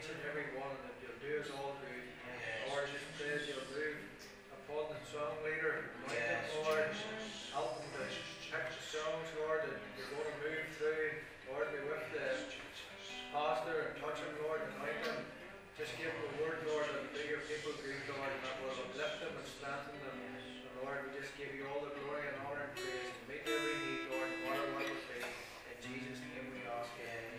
each and every one, and that you'll do us all good. Lord, just pray that you'll move upon the song leader, anoint him, Lord, help him to pick the songs, Lord, that you're going to move through. Lord, be with the pastor and touch him, Lord, anoint him. Just give him the word, Lord, and do your people good, Lord, and that will uplift them and strengthen them. And Lord, we just give you all the glory and honor and praise, and meet every need, Lord, no matter what it be. In Jesus' name we ask it.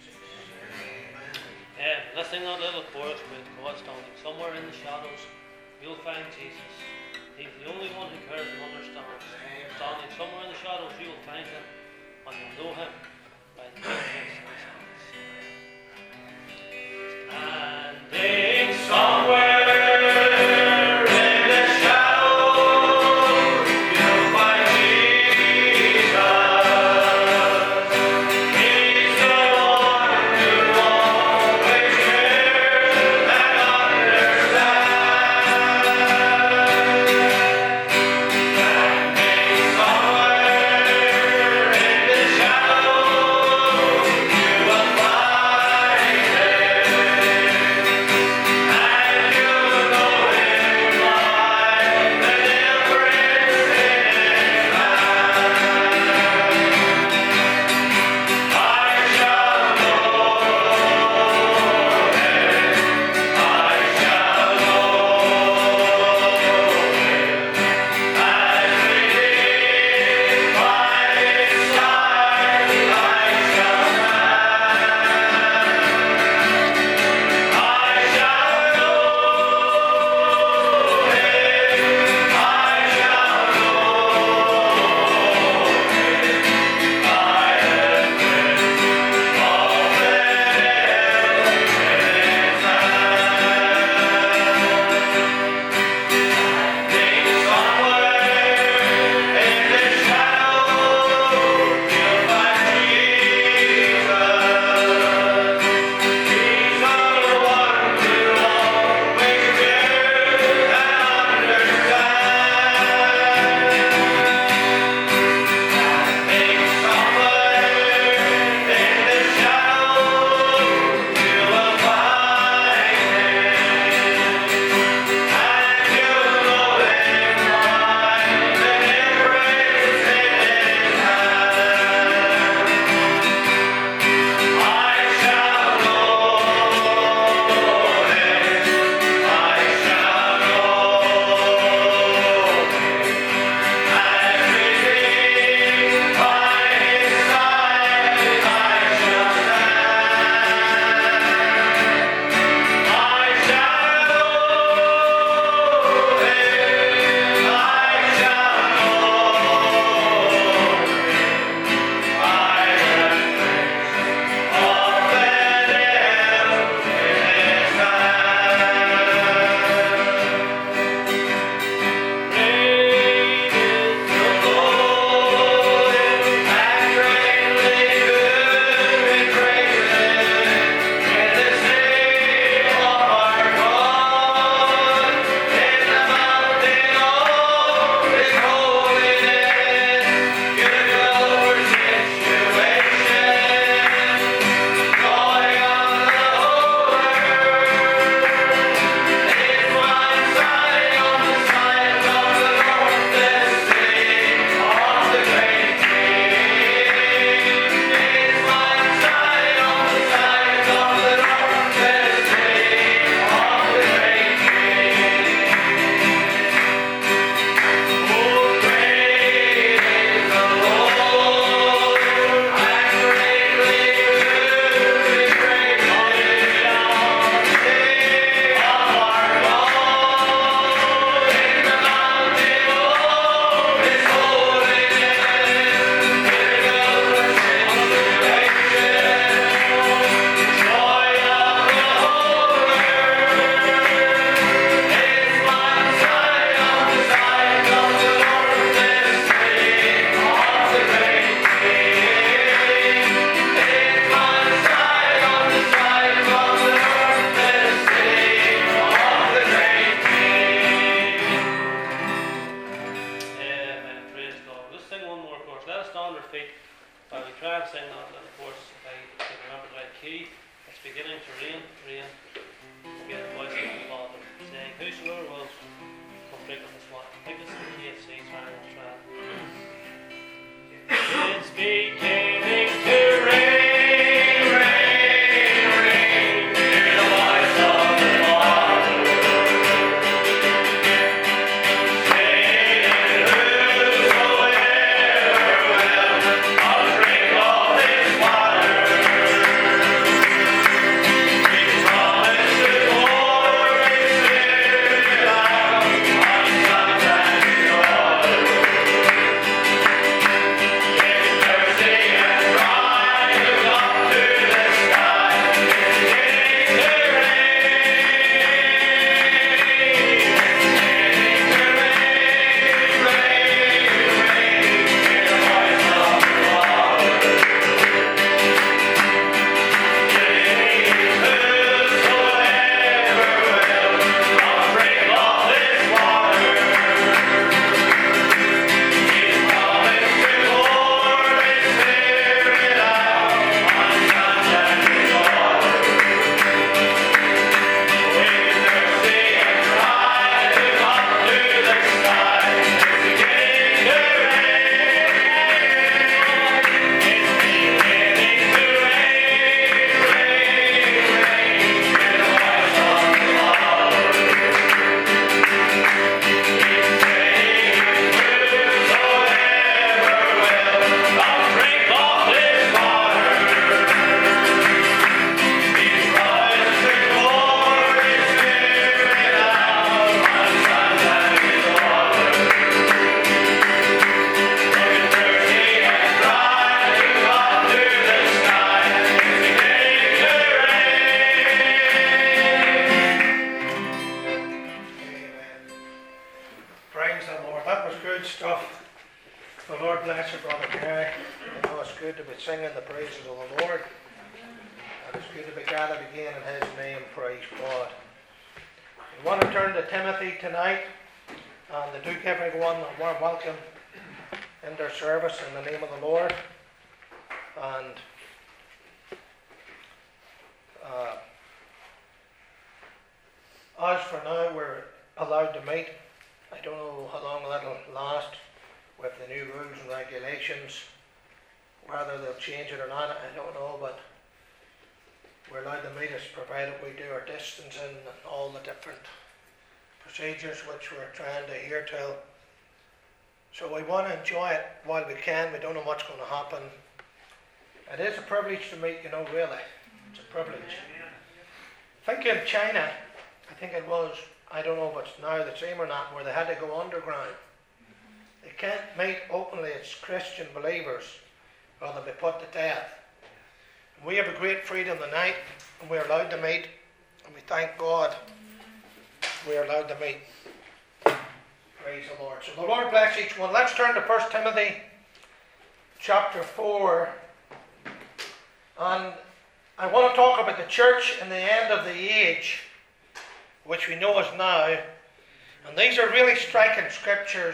Amen. Let's sing that little chorus with God standing somewhere in the shadows. You'll find Jesus. He's the only one who cares and understands. Standing somewhere in the shadows, you'll find him, and you'll know him by the goodness of his hands. Standing somewhere. Somewhere It's beginning to rain. Hear the voice of the Father saying, whosoever will come drink of this water. I think it's the KFC trial. It's beginning to rain. Singing the praises of the Lord, and it's good to be gathered again in His name. Praise God. We want to turn to Timothy tonight, and to do give everyone a warm welcome in their service in the name of the Lord. And as for now, we're allowed to meet. I don't know how long that'll last with the new rules and regulations. Whether they'll change it or not, I don't know, but we're allowed to meet us provided we do our distancing and all the different procedures which we're trying to adhere to. So we want to enjoy it while we can. We don't know what's going to happen. It is a privilege to meet, really. It's a privilege. I think in China, I think it was, I don't know if it's now the same or not, where they had to go underground. They can't meet openly as Christian believers, or they'll be put to death. And we have a great freedom tonight, and we're allowed to meet, and we thank God we're allowed to meet. Praise the Lord. So the Lord bless each one. Let's turn to 1 Timothy chapter 4. And I want to talk about the church in the end of the age, which we know is now. And these are really striking scriptures.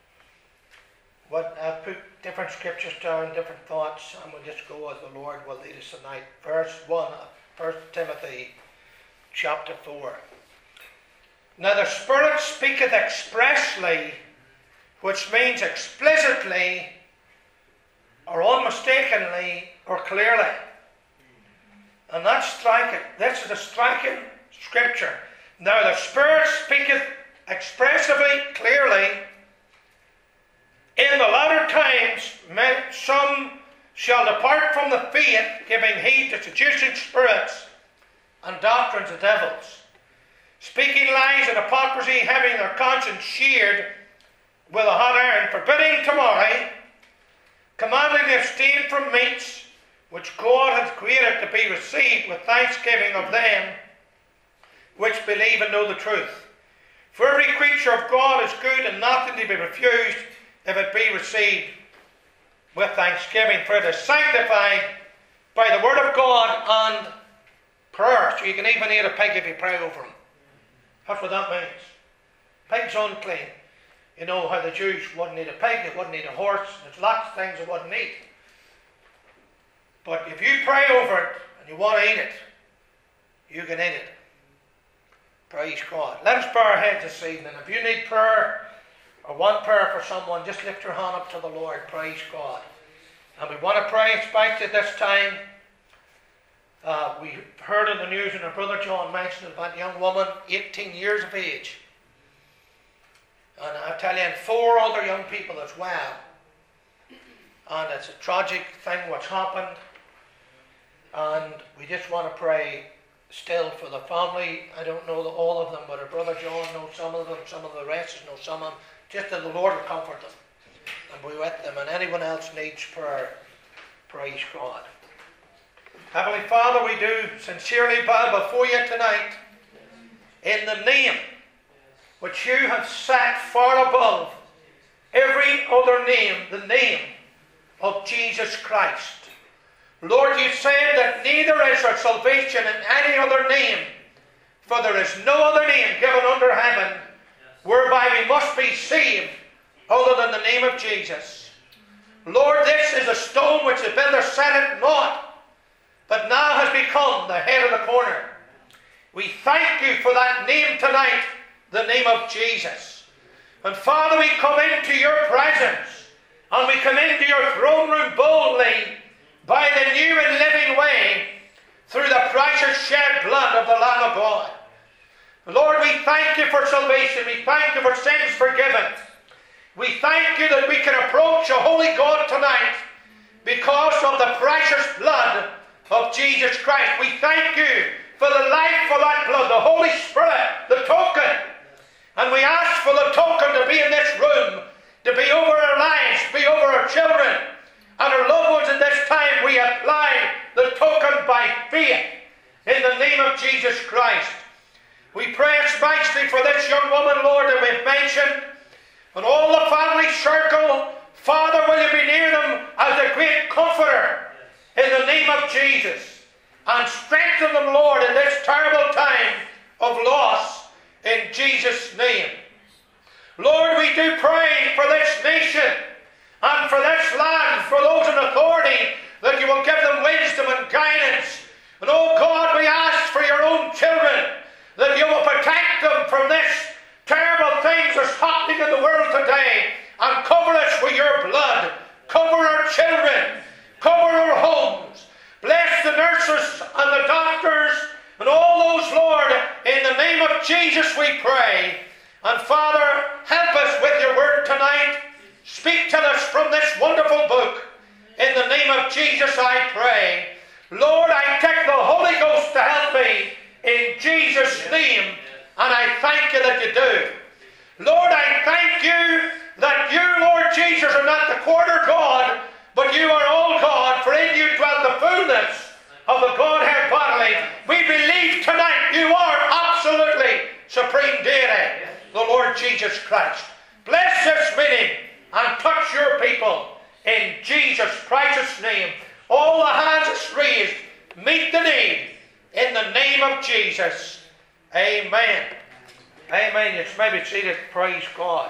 What I've put different scriptures down, different thoughts, and we'll just go as the Lord will lead us tonight. Verse 1, 1 Timothy chapter 4. Now the Spirit speaketh expressly, which means explicitly, or unmistakably, or clearly. And that's striking. This is a striking scripture. Now the Spirit speaketh expressively, clearly. In the latter times, some shall depart from the faith, giving heed to seducing spirits and doctrines of devils, speaking lies and hypocrisy, having their conscience seared with a hot iron, forbidding to marry, commanding to abstain from meats which God hath created to be received with thanksgiving of them which believe and know the truth. For every creature of God is good, and nothing to be refused, if it be received with thanksgiving, for it is sanctified by the word of God and prayer. So you can even eat a pig if you pray over him. That's what that means. Pig's unclean. You know how the Jews wouldn't eat a pig, they wouldn't eat a horse. There's lots of things they wouldn't eat. But if you pray over it and you want to eat it, you get in it. Praise God. Let us bow our heads this evening. If you need prayer or want prayer for someone, just lift your hand up to the Lord. Praise God. And we want to pray especially at this time. We heard in the news, and our brother John mentioned about a young woman, 18 years of age. And I tell you, and 4 other young people as well. And it's a tragic thing what's happened. And we just want to pray still for the family. I don't know all of them, but our brother John knows some of them, some of the rest know some of them. Just that the Lord will comfort them and be with them. And anyone else needs prayer, praise God. Heavenly Father, we do sincerely bow before you tonight in the name which you have set far above every other name, the name of Jesus Christ. Lord, you said that neither is there salvation in any other name, for there is no other name given under heaven whereby we must be saved other than the name of Jesus. Lord, this is a stone which the builder set it not, but now has become the head of the corner. We thank you for that name tonight, the name of Jesus. And Father, we come into your presence, and we come into your throne room boldly by the new and living way through the precious shed blood of the Lamb of God. Lord, we thank you for salvation. We thank you for sins forgiven. We thank you that we can approach a holy God tonight because of the precious blood of Jesus Christ. We thank you for the life of that blood, the Holy Spirit, the token. And we ask for the token to be in this room, to be over our lives, be over our children and our loved ones in this time. We apply the token by faith in the name of Jesus Christ. We pray especially for this young woman, Lord, that we've mentioned, and all the family circle. Father, will you be near them as a great comforter in the name of Jesus, and strengthen them, Lord, in this terrible time of loss in Jesus' name. Lord, we do pray for this nation and for this land, for those in authority, that you will give them wisdom and guidance. And oh God, we ask for your own children, that you will protect them from this terrible things that's happening in the world today, and cover us with your blood. Cover our children, cover our homes. Bless the nurses and the doctors and all those, Lord, in the name of Jesus we pray. And Father, help us with your word tonight. Speak to us from this wonderful book. In the name of Jesus I pray. Lord, I take the Holy Ghost to help me in Jesus' name, and I thank you that you do. Lord, I thank you that you, Lord Jesus, are not the quarter God, but you are all God, for in you dwell the fullness of the Godhead bodily. We believe tonight you are absolutely supreme deity, the Lord Jesus Christ. Bless this meeting and touch your people in Jesus' precious name. All the hands are raised, meet the need in the name of Jesus. Amen. Amen. You may be seated. Praise God.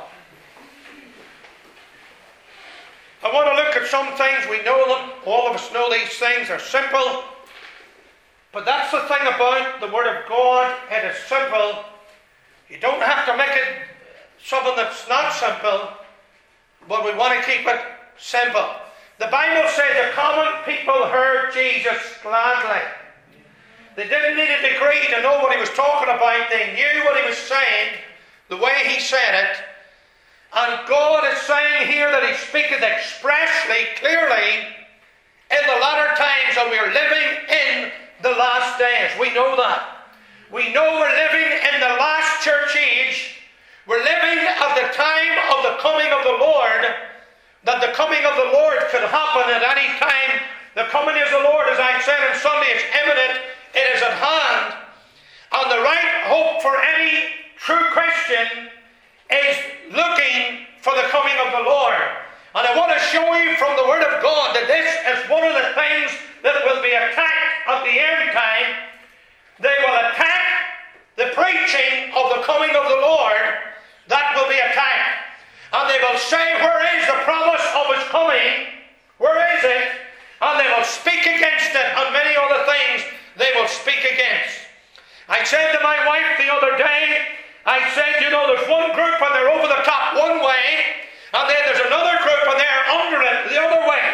I want to look at some things. We know them. All of us know these things. They're simple. But that's the thing about the Word of God. It is simple. You don't have to make it something that's not simple, but we want to keep it simple. The Bible says the common people heard Jesus gladly. They didn't need a degree to know what he was talking about. They knew what he was saying, the way he said it. And God is saying here that he speaketh expressly, clearly, in the latter times, and we are living in the last days. We know that. We know we're living in the last church age. We're living at the time of the coming of the Lord, that the coming of the Lord could happen at any time. The coming of the Lord, as I said on Sunday, is imminent. It is at hand. And the right hope for any true Christian is looking for the coming of the Lord. And I want to show you from the Word of God that this is one of the things that will be attacked at the end time. They will attack the preaching of the coming of the Lord. That will be attacked. And they will say, where is the promise of his coming? Where is it? And they will speak against it, and many other things they will speak against. one way, and then there's another group and they're under it the other way.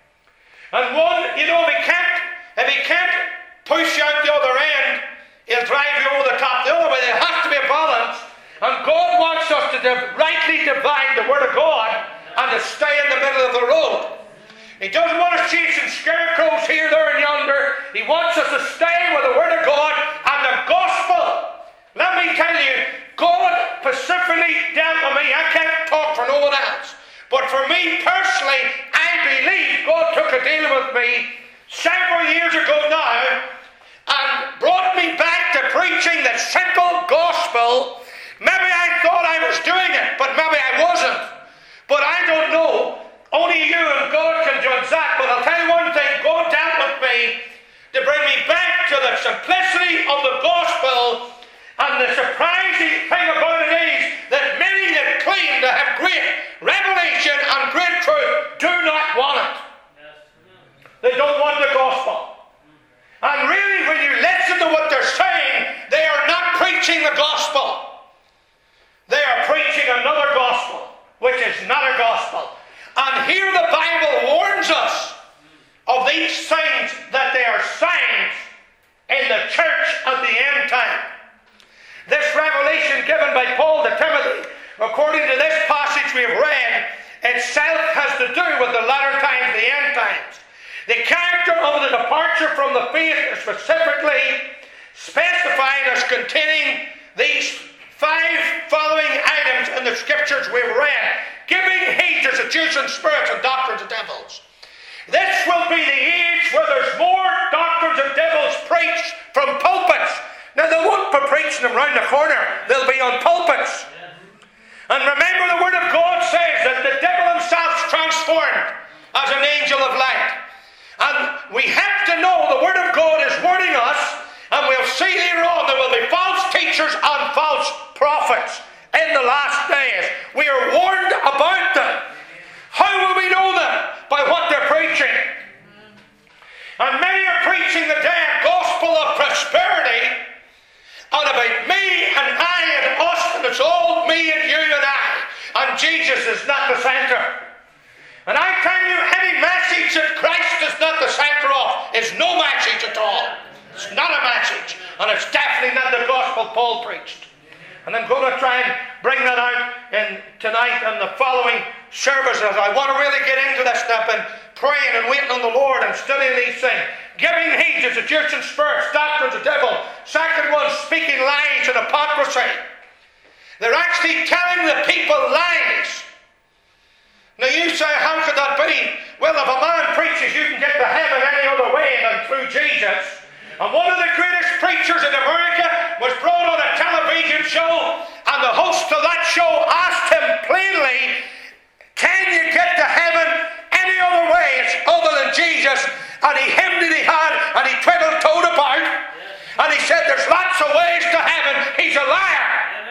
And one, you know, if he can't push you out the other end, he'll drive you over the top the other way. There has to be a balance. And God wants us to rightly divide the Word of God and to stay in the middle of the road. He doesn't want us chasing scarecrows here, there, and yonder. He wants us to stay with the Word of God and the gospel. Let me tell you, God specifically dealt with me. I can't talk for no one else. But for me personally, I believe God took a deal with me several years ago now and brought me back to preaching the simple gospel. Maybe I thought I was doing it, but maybe I wasn't. But I don't know. Only you and God can judge that. But I'll tell you one thing. God dealt with me to bring me back to the simplicity of the gospel. And the surprising thing about it is that many that claim to have great revelation and great truth do not want it. They don't want the gospel. And really, when you listen to what they're saying, they are not preaching the gospel. They are preaching another gospel, which is not a gospel. And here the Bible warns us of these things, that they are signs in the church at the end time. This revelation given by Paul to Timothy, according to this passage we have read, itself has to do with the latter times, the end times. The character of the departure from the faith is specifically specified as containing these 5 following items in the scriptures we've read: giving heed to seducing spirits and doctrines of devils. This will be the age where there's more doctrines of devils preached from pulpits. Now, they won't be preaching them round the corner. They'll be on pulpits. And remember, the Word of God says that the devil himself is transformed as an angel of light. And we have to know the Word of God is warning us, and we'll see later on there will be false teachers and false prophets in the last days. We are warned about them. How will we know them? By what they're preaching. And many are preaching the damn gospel of prosperity, and about me and I and us, and it's all me and you and I. And Jesus is not the center. And I tell you, any message that Christ is not the center of is no message at all. It's not a message. And it's definitely not the gospel Paul preached. And I'm going to try and bring that out tonight and the following services. I want to really get into this stuff and praying and waiting on the Lord and studying these things. Giving heed to seducing spirits, doctrines of devil. Second one, speaking lies and hypocrisy. They're actually telling the people lies. Now you say, how could that be? Well, if a man preaches you can get to heaven any other way than through Jesus. And one of the greatest preachers in America was brought on a television show, and the host of that show asked him plainly, can you get to heaven any other way other than Jesus? And he hemmed and he had, and he twiddled toed about, and he said there's lots of ways to heaven. He's a liar.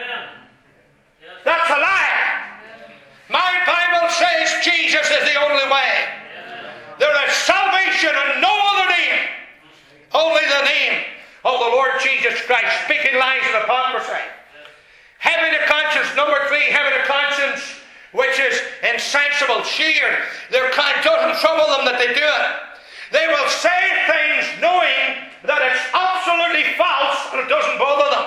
That's a liar. My Bible says Jesus is the only way. There is salvation in no other name, only the name of the Lord Jesus Christ. Speaking lies and hypocrisy. Having a conscience, number 3, having a conscience which is insensible, sheer. It doesn't trouble them that they do it. They will say things knowing that it's absolutely false, and it doesn't bother them.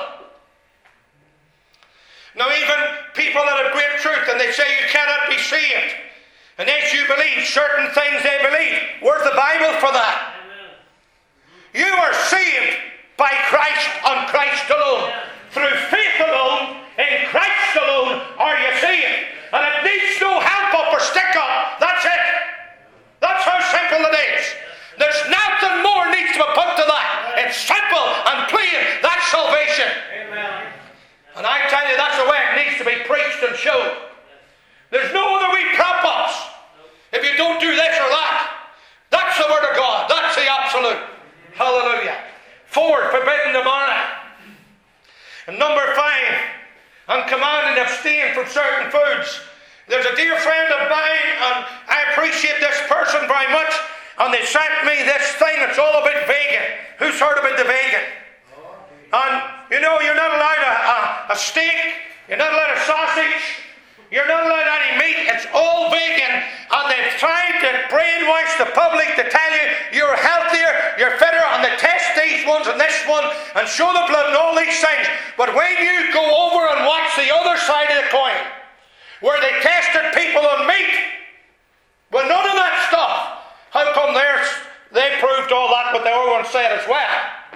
Now, even people that have great truth, and they say you cannot be saved unless you believe certain things they believe. Where's the Bible for that? You are saved by Christ and Christ alone. Through faith alone, in Christ alone are you saved. And it needs no help up or stick up. That's it. That's how simple it is. There's nothing more needs to be put to that. It's simple and plain. That's salvation. Amen. And I tell you, that's the way it needs to be preached and shown. There's no other wee prop-ups. If you don't do this or that, that's the Word of God. That's the absolute. Hallelujah. 4, forbidding the money. And number 5, and command and abstain from certain foods. There's a dear friend of mine, and I appreciate this person very much, and they sent me this thing that's all about vegan. Who's heard about the vegan? And you know, you're not allowed a steak, you're not allowed a sausage, You're not allowed any meat. It's all vegan. And they've tried to brainwash the public to tell you you're healthier, you're fitter, and they test these ones and this one and show the blood and all these things. But when you go over and watch the other side of the coin, where they tested people on meat, well, none of that stuff. How come they proved all that, but the other one said as well?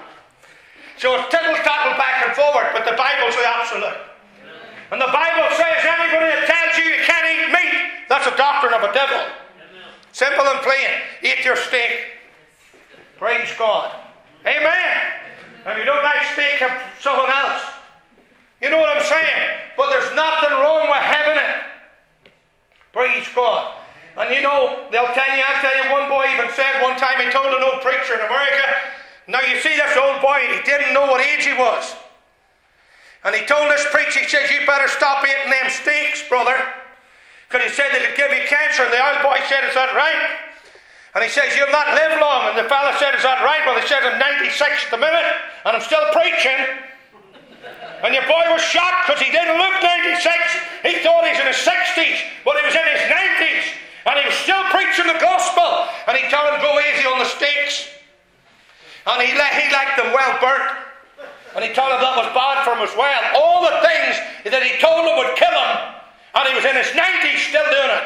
So it's tittle-tattle back and forward, but the Bible's the absolute. And the Bible says anybody that tells you you can't eat meat, that's a doctrine of a devil. Simple and plain. Eat your steak. Praise God. Amen. And you don't like steak of someone else. You know what I'm saying? But there's nothing wrong with having it. Praise God. And you know, I'll tell you, one boy even said one time, he told an old preacher in America, now you see this old boy, he didn't know what age he was. And he told this preacher, he says, you better stop eating them steaks, brother. Because he said that it'd give you cancer. And the old boy said, is that right? And he says, you'll not live long. And the fella said, is that right? Well, he said, I'm 96 at the minute, and I'm still preaching. And your boy was shocked because he didn't look 96. He thought he was in his 60s, but he was in his 90s. And he was still preaching the gospel. And he told him, go easy on the steaks. And he liked them well burnt. And he told him that was bad for him as well. All the things that he told him would kill him. And he was in his 90s still doing it.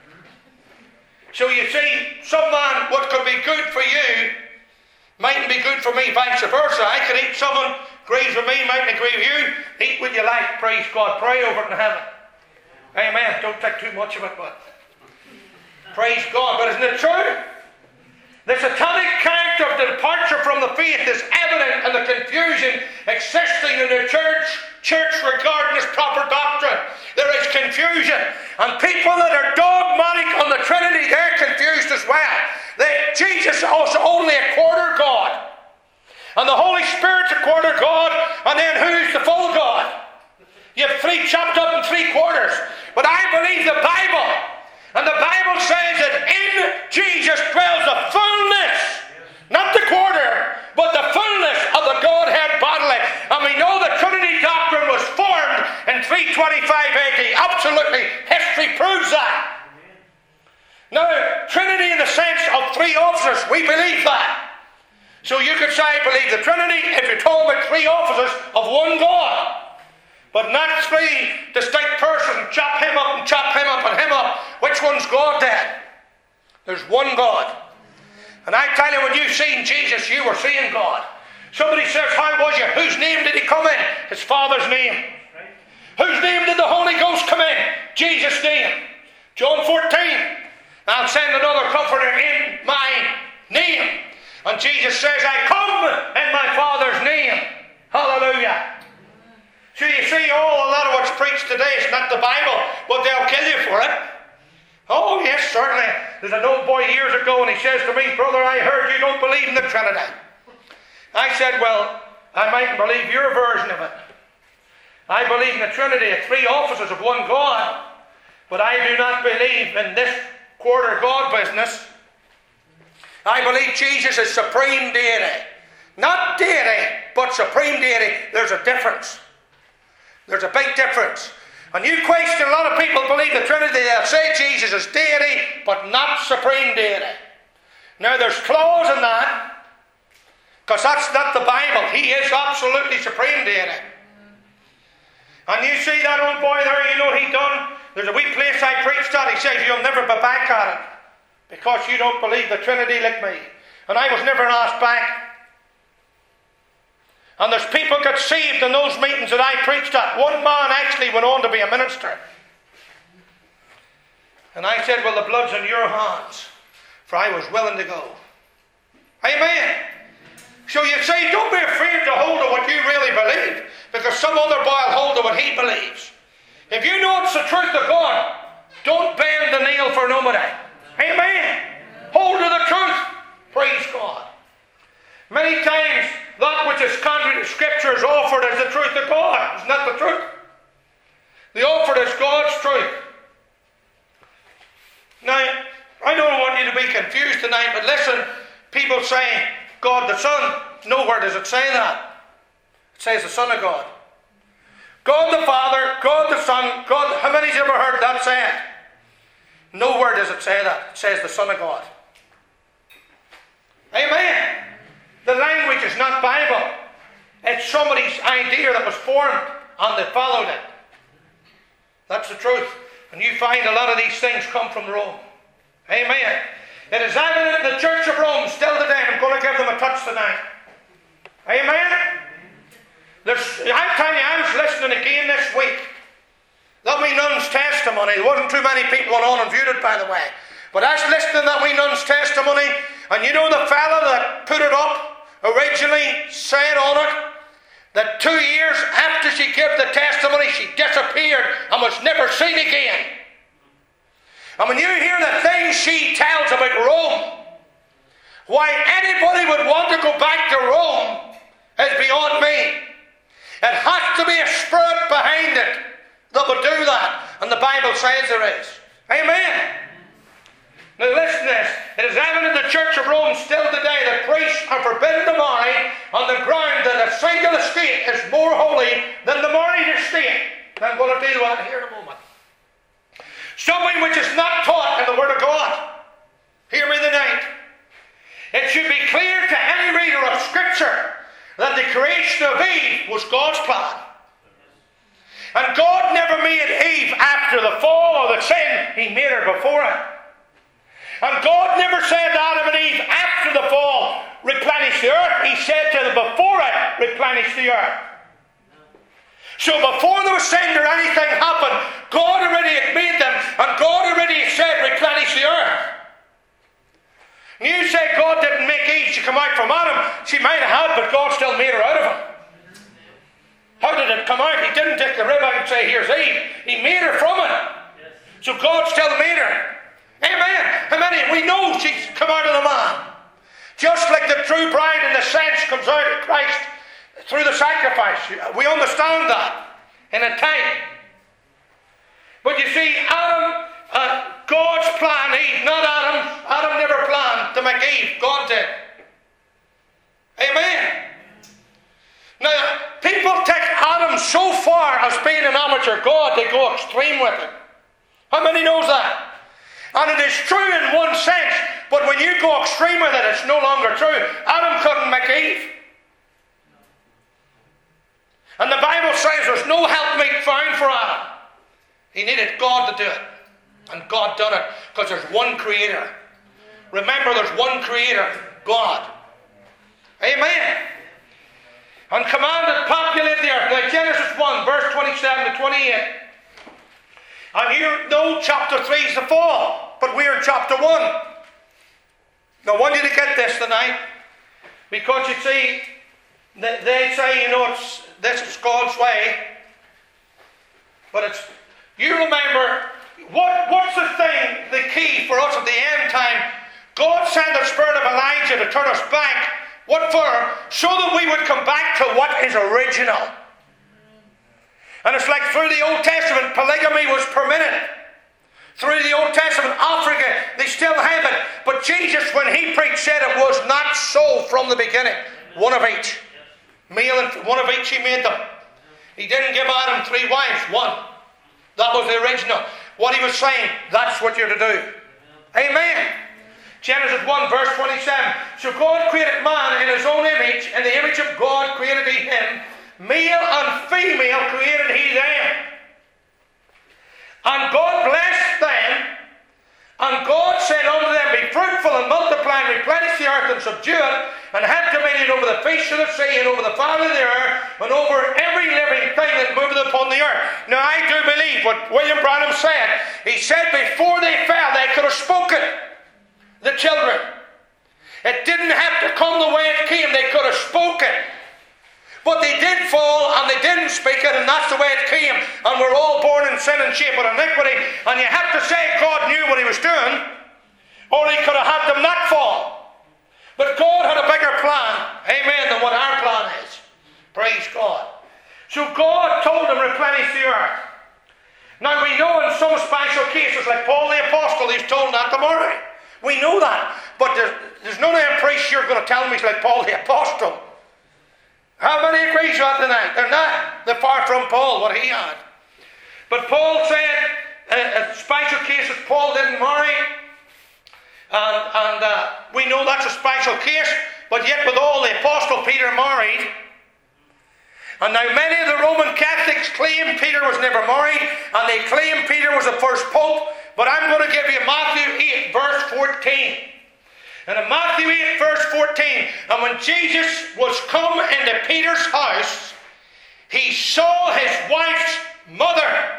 So you see, some man, what could be good for you mightn't be good for me, vice versa. I could eat something, agrees with me, mightn't agree with you. Eat what you like, praise God. Pray over it in heaven. Amen. Don't take too much of it, but praise God. But isn't it true? The satanic character of the departure from the faith is evident in the confusion existing in the church regarding this proper doctrine. There is confusion. And people that are dogmatic on the Trinity, they're confused as well. Jesus is also only a quarter God. And the Holy Spirit's a quarter God. And then who's the full God? You have three chopped up in three quarters. But I believe the Bible. And the Bible says that in Jesus dwells the fullness, not the quarter, but the fullness of the Godhead bodily. And we know the Trinity doctrine was formed in 325 AD. Absolutely, history proves that. Now, Trinity in the sense of three offices, we believe that. So you could say, I believe the Trinity if you're talking about three offices of one God. But not three distinct persons, chop him up and chop him up and him up. Which one's God then? There's one God. And I tell you, when you've seen Jesus, you were seeing God. Somebody says, how was you? Whose name did he come in? His Father's name. Whose name did the Holy Ghost come in? Jesus' name. John 14. I'll send another comforter in my name. And Jesus says, I come in my Father's name. Hallelujah. So you see, a lot of what's preached today is not the Bible, but they'll kill you for it. Oh yes, certainly. There's an old boy years ago and he says to me, brother, I heard you don't believe in the Trinity. I said, well, I might believe your version of it. I believe in the Trinity, three offices of one God. But I do not believe in this quarter God business. I believe Jesus is supreme deity. Not deity, but supreme deity. There's a difference. There's a big difference. And you question, a lot of people believe the Trinity, they'll say Jesus is deity, but not supreme deity. Now there's flaws in that, because that's not the Bible. He is absolutely supreme deity. And you see that old boy there, you know what he done? There's a wee place I preached at, he says, you'll never be back at it, because you don't believe the Trinity like me. And I was never asked back. And there's people got saved in those meetings that I preached at. One man actually went on to be a minister. And I said, well, the blood's in your hands, for I was willing to go. Amen. So you say, don't be afraid to hold to what you really believe, because some other boy will hold to what he believes. If you know it's the truth of God, don't bend the nail for nobody. Amen. Hold to the truth. Praise God. Many times, that which is contrary to Scripture is offered as the truth of God. It's not the truth. The offered is God's truth. Now, I don't want you to be confused tonight, but listen, people say God the Son. Nowhere does it say that. It says the Son of God. God the Father, God the Son, God. How many's ever heard that said? Nowhere does it say that. It says the Son of God. Amen. The language is not Bible. It's somebody's idea that was formed and they followed it. That's the truth. And you find a lot of these things come from Rome. Amen. It is evident in the Church of Rome still today. I'm going to give them a touch tonight. Amen. I'm telling you, I was listening again this week. That wee nun's testimony. There wasn't too many people went on and viewed it, by the way. But I was listening to that wee nun's testimony, and you know the fella that put it up originally said on it that 2 years after she gave the testimony, she disappeared and was never seen again. And when you hear the things she tells about Rome, why anybody would want to go back to Rome is beyond me. It has to be a spirit behind it that would do that. And the Bible says there is. Amen. Now listen to this. It is evident in the Church of Rome still today that priests are forbidden to marry on the ground that a single estate is more holy than the married estate. I'm going to deal with it here in a moment. Something which is not taught in the Word of God. Hear me tonight. It should be clear to any reader of Scripture that the creation of Eve was God's plan. And God never made Eve after the fall or the sin. He made her before it. And God never said to Adam and Eve after the fall, replenish the earth. He said to them before it, replenish the earth. So before there was sin or anything happened, God already had made them, and God already said, replenish the earth. And you say God didn't make Eve to come out from Adam. She might have had, but God still made her out of him. How did it come out? He didn't take the rib out and say, here's Eve. He made her from it. So God still made her. Amen. How many? We know she's come out of the man. Just like the true bride in the sense comes out of Christ through the sacrifice. We understand that in a time. But you see, Adam, God's plan, Eve, not Adam. Adam never planned to make Eve. God did. Amen. Now, people take Adam so far as being an amateur god, they go extreme with it. How many knows that? And it is true in one sense, but when you go extreme with it, it's no longer true. Adam couldn't make Eve. And the Bible says there's no helpmate found for Adam. He needed God to do it. And God done it because there's one Creator. Remember, there's one Creator, God. Amen. And commanded populate the earth. Now Genesis 1, verse 27 to 28. And you know chapter 3 is the fall, but we're in chapter 1. Now I want you to get this tonight, because you see, they say, you know, this is God's way, but it's, you remember, what's the thing, the key for us at the end time? God sent the spirit of Elijah to turn us back. What for? So that we would come back to what is original. And it's like through the Old Testament, polygamy was permitted. Through the Old Testament, Africa, they still have it. But Jesus, when he preached, said it was not so from the beginning. One of each. Male and one of each he made them. He didn't give Adam 3 wives, one. That was the original. What he was saying, that's what you're to do. Amen. Genesis 1 verse 27. So God created man in his own image. In the image of God created he him. Male and female created he them. And God blessed them. And God said unto them, be fruitful and multiply and replenish the earth and subdue it, and have dominion over the fish of the sea and over the fowl of the air and over every living thing that moveth upon the earth. Now I do believe what William Branham said. He said before they fell they could have spoken, the children. It didn't have to come the way it came. They could have spoken. But they did fall and they didn't speak it, and that's the way it came. And we're all born in sin and shape of iniquity. And you have to say God knew what he was doing, or he could have had them not fall. But God had a bigger plan, amen, than what our plan is. Praise God. So God told them replenish the earth. Now we know in some special cases, like Paul the Apostle, he's told not to marry. We know that. But there's none of them priests you're going to tell me he's like Paul the Apostle. How many agrees with that tonight? They're not. far from Paul, what he had. But Paul said, a special case is Paul didn't marry. And we know that's a special case. But yet with all, the Apostle Peter married. And now many of the Roman Catholics claim Peter was never married. And they claim Peter was the first pope. But I'm going to give you Matthew 8 verse 14. And in Matthew 8 verse 14, and when Jesus was come into Peter's house, he saw his wife's mother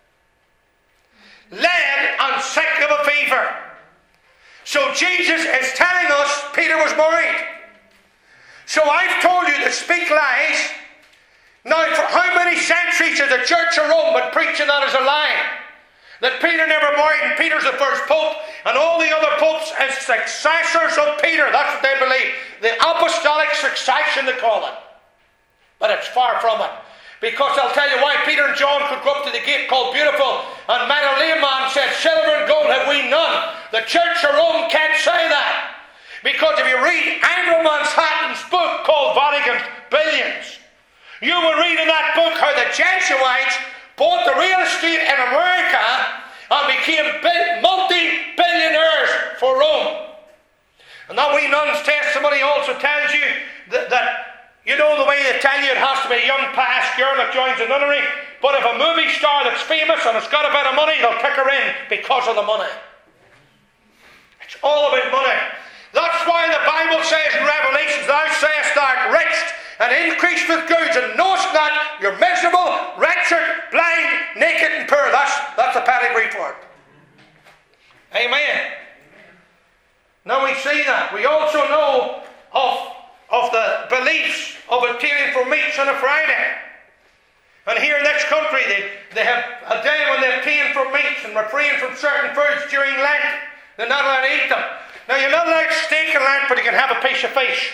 laid and sick of a fever. So Jesus is telling us Peter was married. So I've told you to speak lies. Now, for how many centuries has the Church of Rome been preaching that as a lie? That Peter never married and Peter's the first pope, and all the other popes as successors of Peter. That's what they believe. The apostolic succession, they call it. But it's far from it. Because I'll tell you why. Peter and John could go up to the gate called Beautiful, and met a lame man and said, silver and gold have we none. The Church of Rome can't say that. Because if you read Anglo-Man Hatton's book called Vatican's Billions, you will read in that book how the Jesuits bought the real estate in America and became multi-billionaires for Rome. And that wee nun's testimony also tells you that you know the way they tell you it has to be a young past girl that joins the nunnery, but if a movie star that's famous and has got a bit of money, they'll pick her in because of the money. It's all about money. That's why the Bible says in Revelations, thou sayest thou art rich and increased with goods, and knowest not you're miserable, wretched, blind, naked, and poor. That's a pedigree for it. Amen. Now we see that. We also know of the beliefs of appearing for meats on a Friday. And here in this country, they have a day when they obtain for meats and refrain from certain foods during Lent. They're not allowed to eat them. Now you're not allowed steak in Lent, but you can have a piece of fish.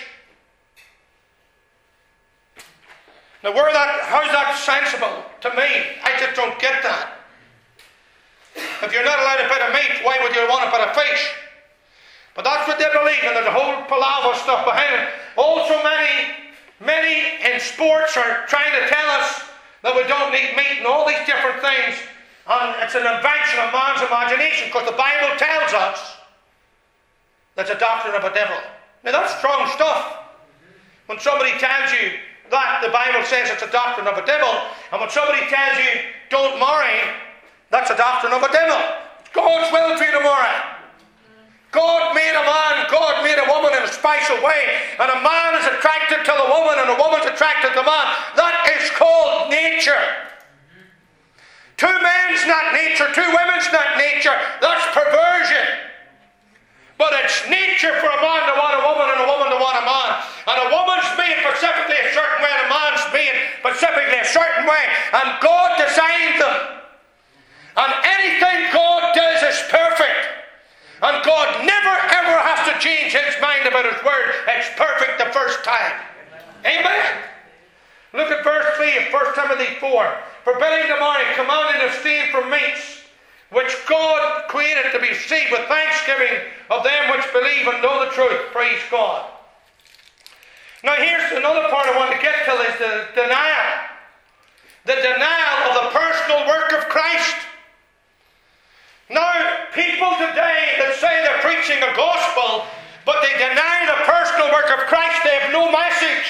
Now how's that sensible to me? I just don't get that. If you're not allowed a bit of meat, why would you want a bit of fish? But that's what they believe, and there's a whole palaver stuff behind it. Also many in sports are trying to tell us that we don't need meat and all these different things. And it's an invention of man's imagination, because the Bible tells us that's a doctrine of a devil. Now that's strong stuff. When somebody tells you that, the Bible says it's a doctrine of a devil. And when somebody tells you don't marry, that's a doctrine of a devil. It's God's will for you to marry. God made a man, God made a woman in a special way, and a man is attracted to the woman and a woman's attracted to the man. That is called nature. Two men's not nature, two women's not nature. That's perversion. But it's nature for a man to want a woman and a woman to want a man. And a woman's made specifically a certain way and a man's made specifically a certain way. And God designed them. And anything God does is perfect. And God never ever has to change his mind about his word. It's perfect the first time. Amen. Look at verse 3 of 1 Timothy 4. Forbidding to marry, commanding to abstain from meats, which God created to be received with thanksgiving of them which believe and know the truth. Praise God. Now here's another part I want to get to, is the denial. The denial of the personal work of Christ. Now, people today that say they're preaching a gospel, but they deny the personal work of Christ, they have no message.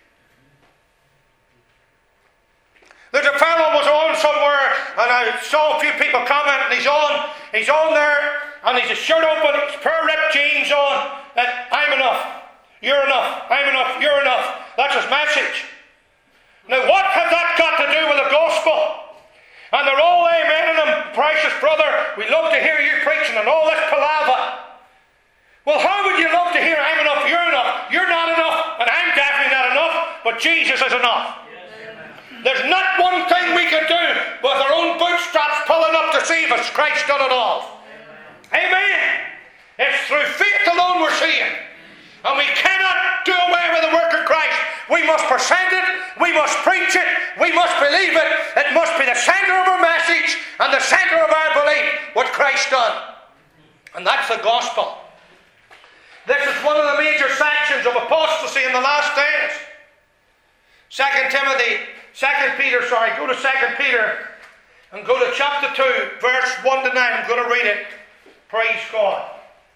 There's a fellow was on somewhere, and I saw a few people comment, and he's on there, and he's a shirt open, his pair of ripped jeans on, and I'm enough, you're enough, I'm enough, you're enough. That's his message. Now what has that got to do with the gospel? And they're all amening him, precious brother, we love to hear you preaching, and all this palaver. Well, how would you love to hear I'm enough, you're not enough, and I'm definitely not enough, but Jesus is enough. There's not one thing we can do with our own bootstraps pulling up to save us. Christ done it all. Amen. It's through faith alone we're seeing. And we cannot do away with the work of Christ. We must present it. We must preach it. We must believe it. It must be the centre of our message and the centre of our belief, what Christ done. And that's the gospel. This is one of the major sections of apostasy in the last days. 2 Timothy Go to 2 Peter and go to chapter 2, verse 1 to 9. I'm going to read it. Praise God.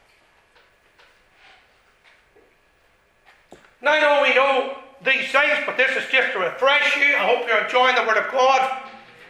Now, I know we know these things, but this is just to refresh you. I hope you're enjoying the Word of God.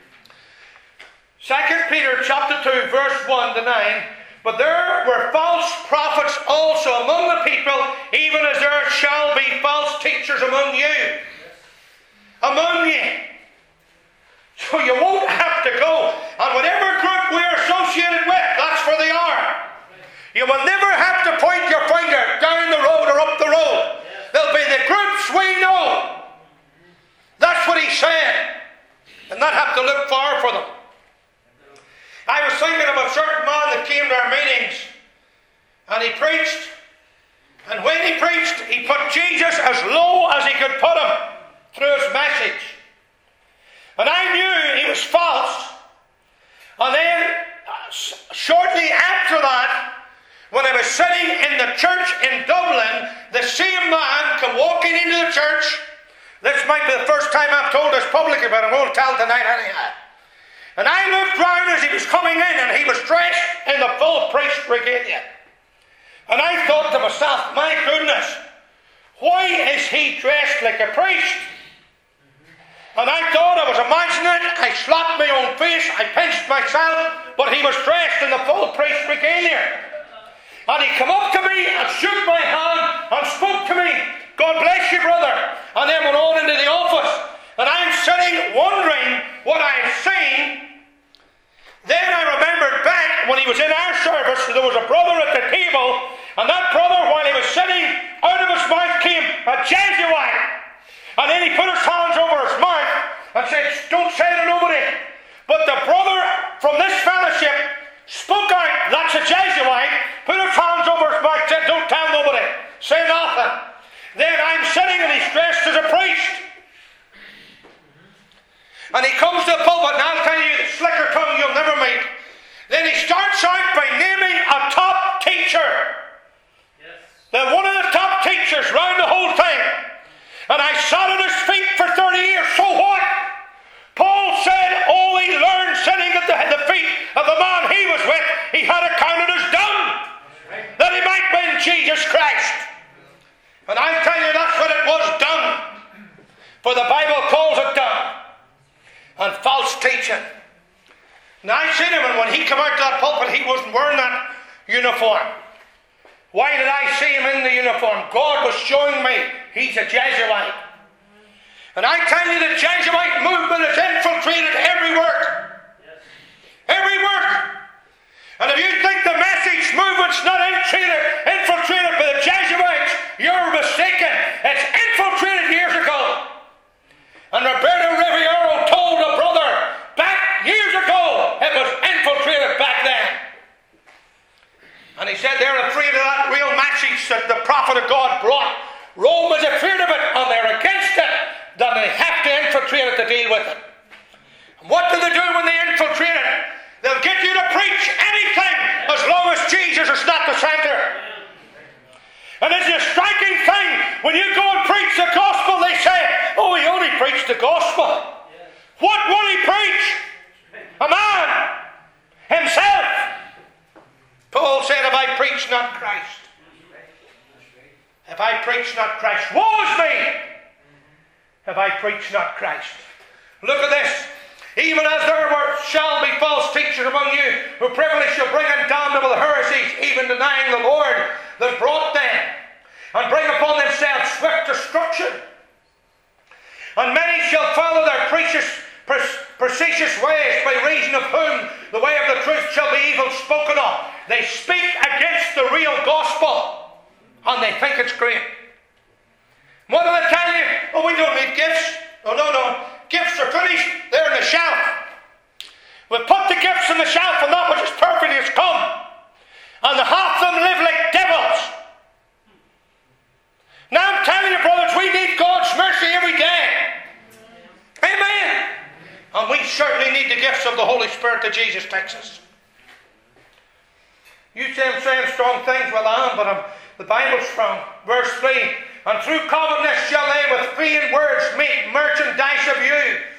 2 Peter chapter 2, verse 1 to 9. But there were false prophets also among the people, even as there shall be false teachers among you. Among you. So you won't have to go. And whatever group we're associated with, that's where they are. You will never have to point your finger down the road or up the road. There'll be the groups we know. That's what he said. And not have to look far for them. I was thinking of a certain man that came to our meetings. And he preached. And when he preached, he put Jesus as low as he could put him through his message. And I knew he was false. And then, shortly after that, when I was sitting in the church in Dublin, the same man came walking into the church. This might be the first time I've told this publicly, but I won't tell tonight anyhow. And I looked round as he was coming in, and he was dressed in the full priest regalia. And I thought to myself, my goodness, why is he dressed like a priest? And I thought, I was imagining it. I slapped my own face, I pinched myself, but he was dressed in the full priest regalia. And he came up to me and shook my hand and spoke to me. God bless you, brother. And then went on into the office. And I'm sitting wondering what I've seen. Then I remembered back when he was in our service, there was a brother at the table, and that brother, while he was sitting, out of his mouth came a Jesuit. And then he put his hands over his mouth and said, don't say to nobody. But the brother from this fellowship spoke out, that's a Jesuit, put his hands over his mouth, said, don't tell nobody, say nothing. Then I'm sitting and he's dressed as a priest. And he comes to the pulpit, and I'll tell you, the slicker tongue you'll never meet. Then he starts out by naming a top teacher. Yes. Then one of the top teachers round the whole thing. And I sat at his feet for 30 years. So what? Paul said all he learned sitting at the feet of the man he was with, he had accounted as done. Right. That he might win Jesus Christ. And I'll tell you, that's what it was done. For the Bible calls it done. And false teaching. Now I seen him, and when he came out to that pulpit, he wasn't wearing that uniform. Why did I see him in the uniform? God was showing me he's a Jesuit. And I tell you, the Jesuit movement has infiltrated every work. Yes. Every work. And if you think the message movement's not infiltrated by the Jesuits, you're mistaken. It's infiltrated years ago. And Roberto Riviero told a brother back years ago it was infiltrated back then. And he said they're afraid of that real message that the prophet of God brought. Rome is afraid of it and they're against it. That they have to infiltrate it to deal with it. And what do they do when they infiltrate it? They'll get you to preach anything as long as Jesus is not the center. And it's a striking thing. When you go and preach the gospel, they say, oh, he only preached the gospel. Yeah. What would he preach? A man. Himself. Paul said, if I preach not Christ. If I preach not Christ. Woe is me! If I preach not Christ. Look at this. Even as there shall be false teachers among you, who privily shall bring in damnable heresies, even denying the Lord that brought them, and bring upon themselves swift destruction. And many shall follow their facetious ways, by reason of whom the way of the truth shall be evil spoken of. They speak against the real gospel, and they think it's great. What do they tell you? Oh, we don't need gifts. Oh, no. Gifts are finished. They're in the shelf. We put the gifts in the shelf, and that which is perfect has come. And the half of them live like devils. Now I'm telling you, brothers, we need God's mercy every day. Amen. And we certainly need the gifts of the Holy Spirit that Jesus takes us. You say I'm saying strong things, well I am, but the Bible's strong. Verse 3, and through covetousness shall they with vain words make merchandise of you.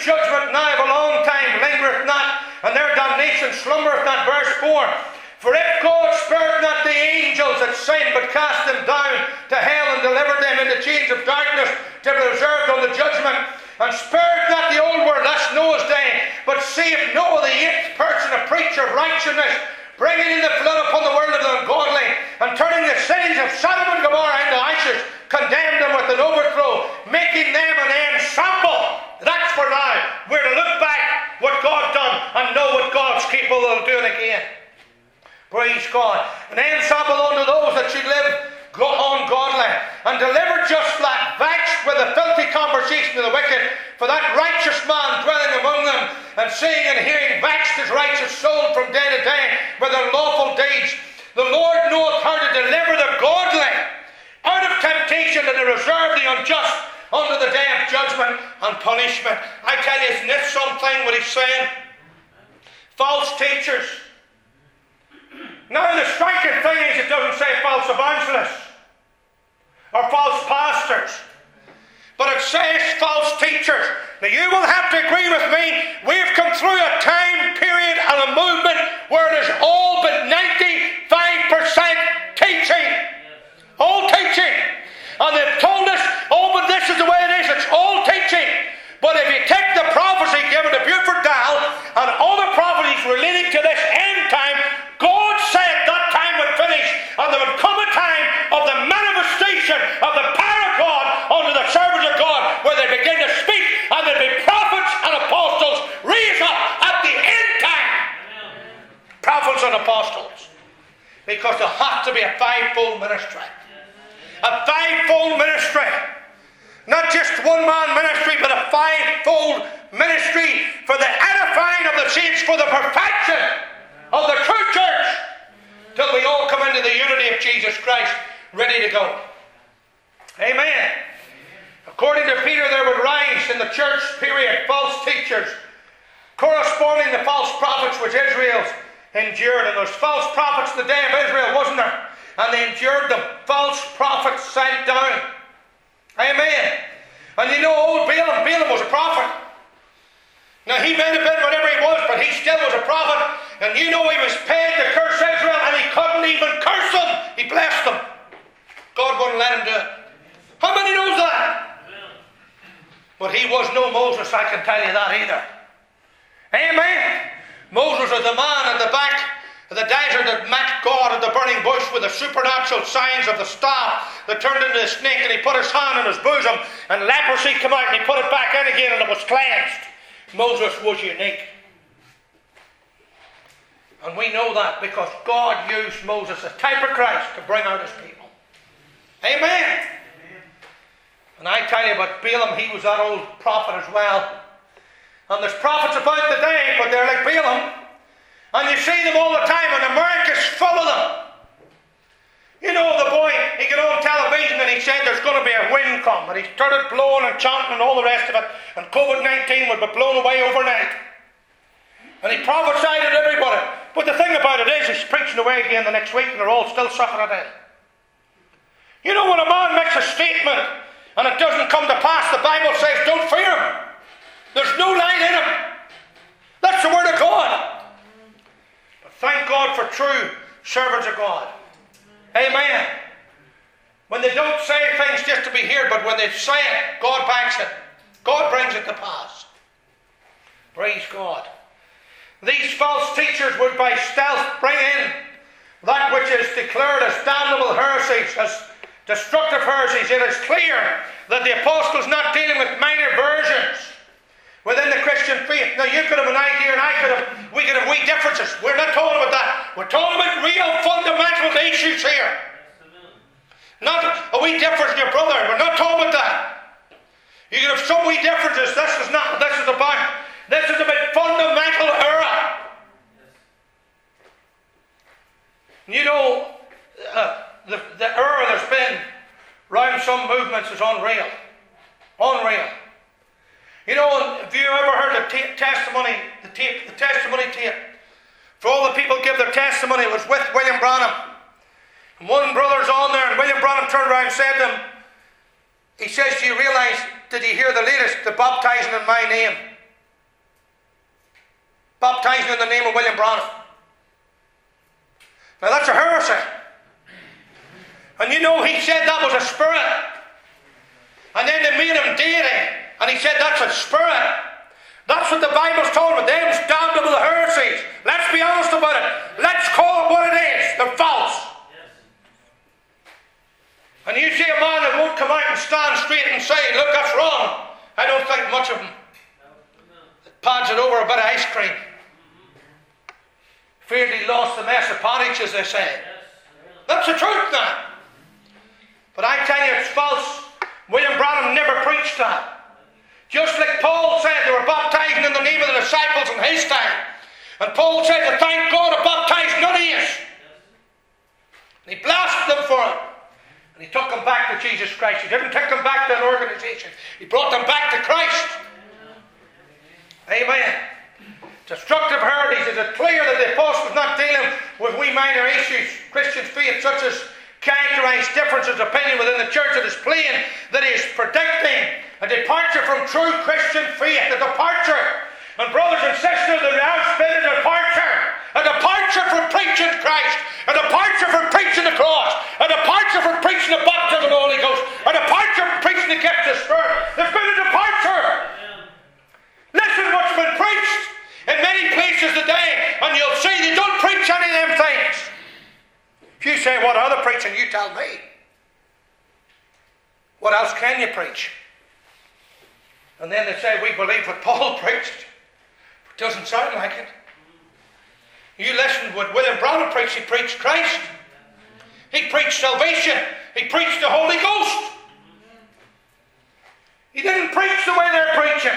whose judgment now of a long time lingereth not, and their damnation slumbereth not. Verse 4. For if God spared not the angels that sinned, but cast them down to hell and delivered them into chains of darkness to be reserved on the judgment, and spared not the old world, that's Noah's day, but saved Noah, the 8th person, a preacher of righteousness, bringing in the flood upon the world of the ungodly, and turning the cities of Sodom and Gomorrah into ashes, condemned them with an overthrow, making them an ensample. That's for now. We're to look back what God done and know what God's capable of doing again. Praise God. An ensample unto those that should live ungodly, and delivered just like, vexed with the filthy conversation of the wicked, for that righteous man dwelling among them, and seeing and hearing, vexed his righteous soul from day to day with their lawful deeds. The Lord knoweth how to deliver the godly out of temptation, and to reserve the unjust unto the day of judgment and punishment. I tell you, isn't this something what he's saying? False teachers. Now the striking thing is, it doesn't say false evangelists or false pastors, but it says false teachers. Now you will have to agree with me, we've come through a time period and a movement where it is all but 95% teaching. All teaching. And they've told us, oh, but this is the way it is, it's all teaching. But if you take the prophecy given to Buford Dal and all the prophecies relating to this end time, God said that time would finish, and there would come a time of the manifestation of the power of God unto the servants of God, where they begin to speak, and there'll be prophets and apostles raised up at the end time. Prophets and apostles. Because there has to be a fivefold ministry. A fivefold ministry. Not just one-man ministry, but a fivefold ministry for the edifying of the saints, for the perfection of the true church, till we all come into the unity of Jesus Christ, ready to go. Amen. According to Peter, there would rise in the church period false teachers, corresponding to false prophets which Israel endured. And there's false prophets in the day of Israel, wasn't there? And they endured them. False prophets sent down. Amen. And you know old Balaam was a prophet. Now he may have been whatever he was, but he still was a prophet. And you know he was paid to curse Israel, and he couldn't even curse them. He blessed them. God wouldn't let him do it. How many knows that? But he was no Moses, I can tell you that either. Amen. Moses was the man at the back of the desert that met God at the burning bush with the supernatural signs of the staff that turned into a snake, and he put his hand in his bosom, and leprosy came out, and he put it back in again, and it was cleansed. Moses was unique. And we know that because God used Moses, a type of Christ, to bring out his people. Amen. And I tell you about Balaam, he was that old prophet as well. And there's prophets about today, but they're like Balaam. And you see them all the time, and America's full of them. You know, the boy, he got on television and he said there's going to be a wind come. And he started blowing and chanting and all the rest of it. And COVID-19 would be blown away overnight. And he prophesied at everybody. But the thing about it is, he's preaching away again the next week, and they're all still sucking it in. You know, when a man makes a statement and it doesn't come to pass, the Bible says don't fear him. There's no light in him. That's the word of God. But thank God for true servants of God. Amen. When they don't say things just to be heard, but when they say it, God backs it. God brings it to pass. Praise God. These false teachers would by stealth bring in that which is declared as damnable heresies, as destructive heresies. It is clear that the apostles not dealing with minor versions within the Christian faith. Now you could have an idea and we could have wee differences. We're not talking about that. We're talking about real fundamental issues here. Not a wee difference in your brother. We're not talking about that. You can have some wee differences. This is about fundamental error. You know, the error that's been around some movements is unreal. Unreal. You know, have you ever heard the testimony tape? For all the people give their testimony, it was with William Branham. And one brother's on there, and William Branham turned around and said to him, he says, do you realise, did you hear the latest, the baptizing in my name? baptizing in the name of William Branham. Now that's a heresy. And you know, he said that was a spirit. And then they made him deity. And he said that's a spirit. That's what the Bible's told him. Them damnable heresies. Let's be honest about it. Let's call it what it is. They're false. And you see a man that won't come out and stand straight and say, look, that's wrong. I don't think much of him. It pads it over a bit of ice cream. Feared he lost the mess of pottage, as they say. That's the truth now. But I tell you, it's false. William Branham never preached that. Just like Paul said, they were baptizing in the name of the disciples in his time. And Paul said, thank God I baptized none of you. And he blasted them for it. And he took them back to Jesus Christ. He didn't take them back to an organization. He brought them back to Christ. Amen. Destructive heresies. Is it clear that the apostle is not dealing with wee minor issues, Christian faith, such as characterized differences of opinion within the church? It is plain that he is predicting a departure from true Christian faith, a departure. And brothers and sisters, there has been a departure from preaching Christ, a departure from preaching the cross, a departure from preaching the baptism of the Holy Ghost, a departure from preaching the gift of the Spirit. There's been a departure. Listen what's been preached in many places today, and you'll see they don't preach any of them things. If you say, what other preaching, you tell me. What else can you preach? And then they say, we believe what Paul preached. It doesn't sound like it. You listen to what William Branham preached. He preached Christ. He preached salvation. He preached the Holy Ghost. He didn't preach the way they're preaching.